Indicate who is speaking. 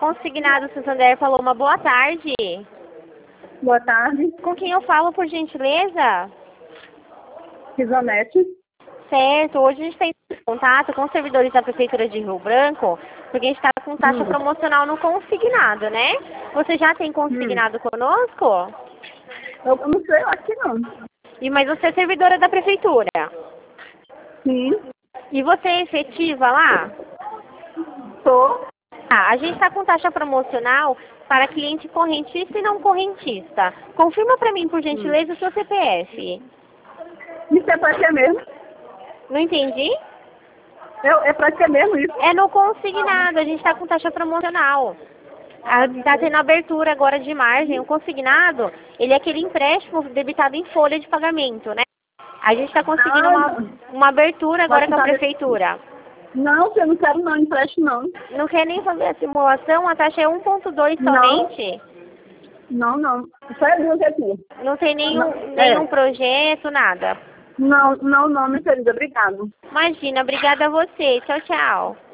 Speaker 1: Consignado Santander falou uma boa tarde.
Speaker 2: Boa tarde.
Speaker 1: Com quem eu falo, por gentileza?
Speaker 2: Risonete.
Speaker 1: Certo, hoje a gente tem contato com os servidores da Prefeitura de Rio Branco, porque a gente está com taxa promocional no consignado, né? Você já tem consignado conosco?
Speaker 2: Eu não sei, eu acho que não.
Speaker 1: Mas você é servidora da Prefeitura?
Speaker 2: Sim.
Speaker 1: E você é efetiva lá?
Speaker 2: Tô.
Speaker 1: A gente está com taxa promocional para cliente correntista e não correntista. Confirma para mim, por gentileza, o seu CPF.
Speaker 2: Isso é pra quê mesmo?
Speaker 1: Não entendi?
Speaker 2: É pra quê mesmo isso?
Speaker 1: É no consignado, a gente está com taxa promocional. Está tendo abertura agora de margem. O consignado, ele é aquele empréstimo debitado em folha de pagamento, né? A gente está conseguindo uma abertura agora com a Prefeitura.
Speaker 2: Não, eu não quero não, empréstimo não.
Speaker 1: Não quer nem fazer a simulação? A taxa é 1,2 somente?
Speaker 2: Não. Só é duas aqui.
Speaker 1: Não tem nenhum projeto, nada?
Speaker 2: Não, minha querida, obrigado.
Speaker 1: Imagina, obrigada a você. Tchau, tchau.